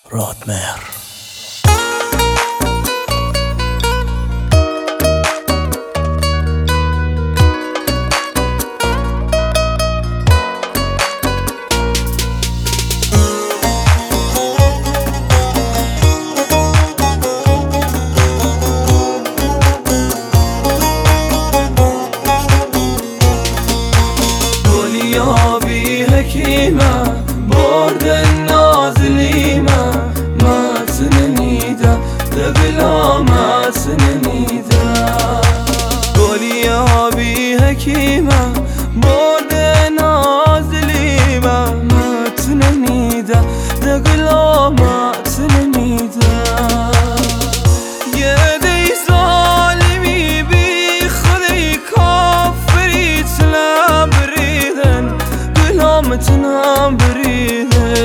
رادمهر. بی حکیمه برد نازلیمه مت نمیده دبلا مت نمیده گلیا بی حکیمه برد نازلیمه مت نمیده دبلا مت نمیده یه دی ظالمی بی خودی کافری تلم بریدن متنم بریده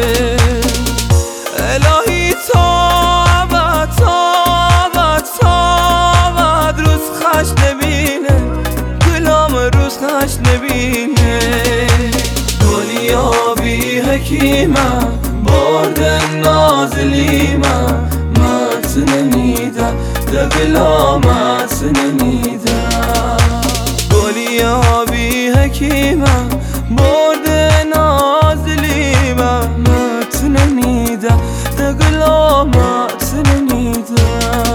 الهی تابت تابت تابت روز خش نبینه گلام روز خش نبینه گلیا بی حکیمه برد نازلیمه مت نمیده دگلا مت نمیده گلیا بی حکیمه برد نازلیمه مت نمیده دگلا مت نمیده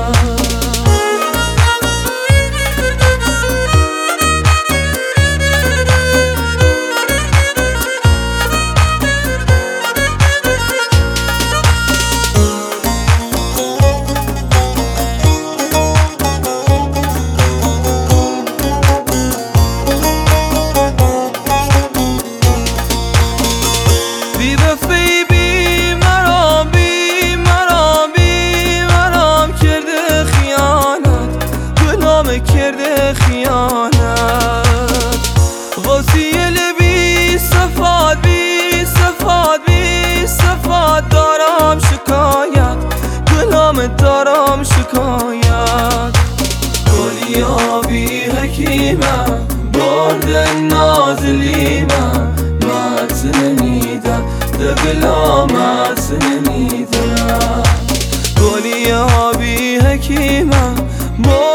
کرده خیانت غسیل بی صفات بی صفات بی صفات دارم شکایت گلام دارم شکایت گلیا بی حکیمه برد نازلیمه مت نمیده دگلا مت نمیده گلیا بی حکیمه